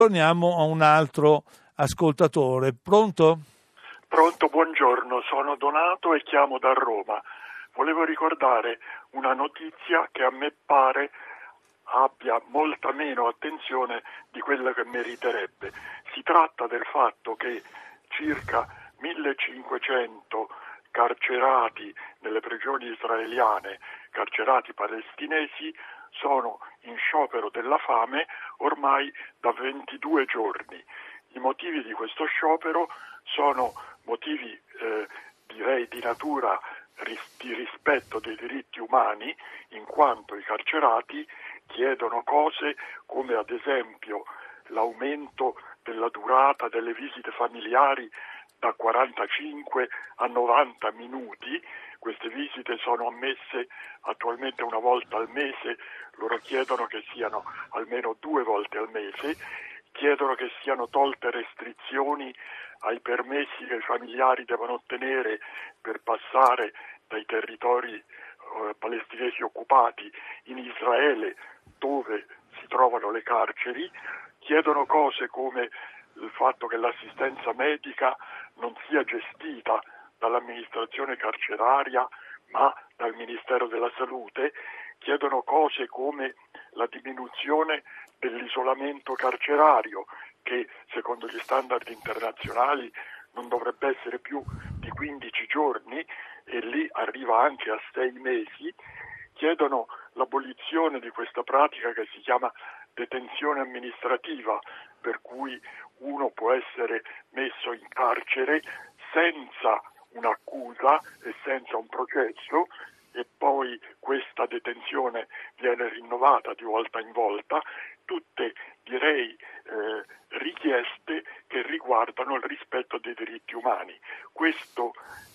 Torniamo a un altro ascoltatore. Pronto? Pronto, buongiorno, sono Donato e chiamo da Roma. Volevo ricordare una notizia che a me pare abbia molta meno attenzione di quella che meriterebbe. Si tratta del fatto che circa 1500 carcerati nelle prigioni israeliane, carcerati palestinesi, sono in sciopero della fame ormai da 22 giorni. I motivi di questo sciopero sono motivi direi di natura di rispetto dei diritti umani, in quanto i carcerati chiedono cose come ad esempio l'aumento della durata delle visite familiari da 45 a 90 minuti. Queste visite sono ammesse attualmente una volta al mese, loro chiedono che siano almeno 2 volte al mese, chiedono che siano tolte restrizioni ai permessi che i familiari devono ottenere per passare dai territori palestinesi occupati in Israele, dove si trovano le carceri, chiedono cose come il fatto che l'assistenza medica non sia gestita dall'amministrazione carceraria ma dal Ministero della Salute, chiedono cose come la diminuzione dell'isolamento carcerario, che secondo gli standard internazionali non dovrebbe essere più di 15 giorni e lì arriva anche a 6 mesi, chiedono l'abolizione di questa pratica che si chiama detenzione amministrativa, per cui uno può essere messo in carcere senza un'accusa e senza un processo e poi questa detenzione viene rinnovata di volta in volta, tutte direi richieste che riguardano il rispetto dei diritti umani. Questo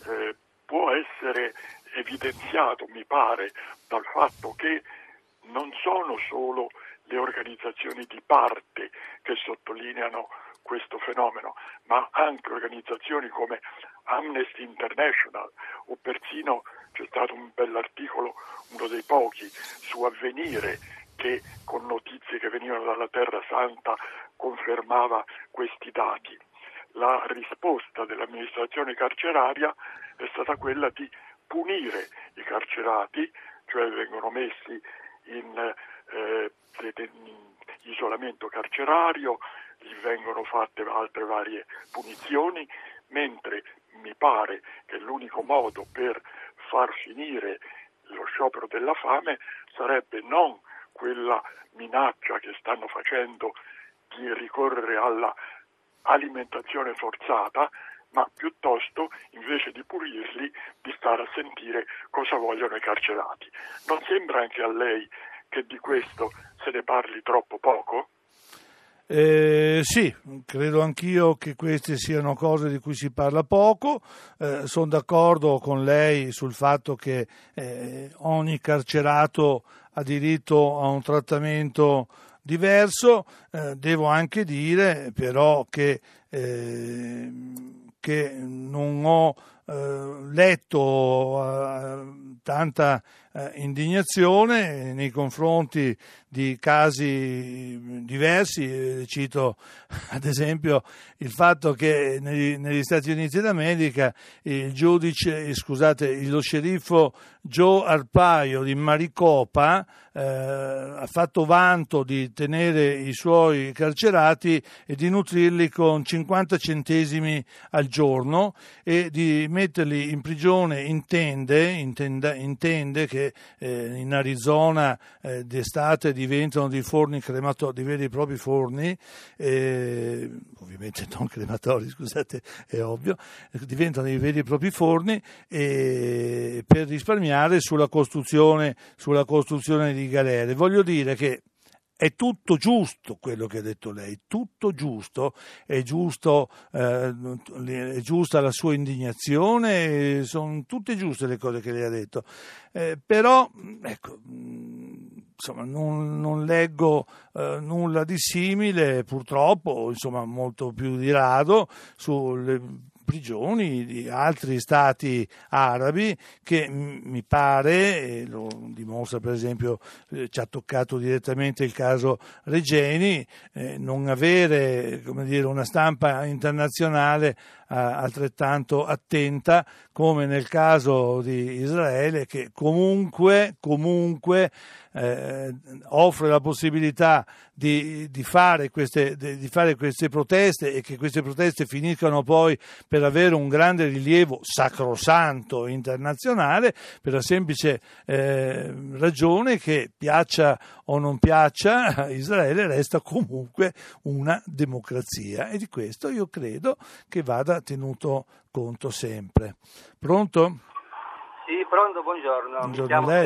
può essere evidenziato, mi pare, dal fatto che non sono solo le organizzazioni di parte che sottolineano questo fenomeno, ma anche organizzazioni come Amnesty International o persino c'è stato un bell'articolo, uno dei pochi, su Avvenire, che con notizie che venivano dalla Terra Santa confermava questi dati. La risposta dell'amministrazione carceraria è stata quella di punire i carcerati, cioè vengono messi in isolamento carcerario, gli vengono fatte altre varie punizioni, mentre mi pare che l'unico modo per far finire lo sciopero della fame sarebbe non quella minaccia che stanno facendo di ricorrere alla alimentazione forzata, ma piuttosto, invece di punirli, di stare a sentire cosa vogliono i carcerati. Non sembra anche a lei che di questo se ne parli troppo poco? Sì, credo anch'io che queste siano cose di cui si parla poco. Sono d'accordo con lei sul fatto che ogni carcerato ha diritto a un trattamento diverso. Devo anche dire però che non ho letto tanta indignazione nei confronti di casi diversi. Cito ad esempio il fatto che negli Stati Uniti d'America lo sceriffo Joe Arpaio di Maricopa ha fatto vanto di tenere i suoi carcerati e di nutrirli con 50 centesimi al giorno e di metterli in prigione in tende che in Arizona d'estate diventano dei forni di veri e propri forni, ovviamente non crematori, scusate, è ovvio, diventano dei veri e propri forni per risparmiare sulla costruzione di galere. Voglio dire che è tutto giusto quello che ha detto lei, tutto giusto, è giusta la sua indignazione, sono tutte giuste le cose che lei ha detto, però ecco, insomma non leggo nulla di simile, purtroppo, insomma molto più di rado, prigioni di altri stati arabi che mi pare, e lo dimostra per esempio, ci ha toccato direttamente il caso Regeni, non avere, come dire, una stampa internazionale altrettanto attenta come nel caso di Israele, che comunque offre la possibilità di fare queste proteste, e che queste proteste finiscano poi per avere un grande rilievo sacrosanto internazionale, per la semplice ragione che, piaccia o non piaccia, Israele resta comunque una democrazia, e di questo io credo che vada tenuto conto sempre. Pronto? Sì, pronto, buongiorno. Buongiorno Mi chiamo a lei.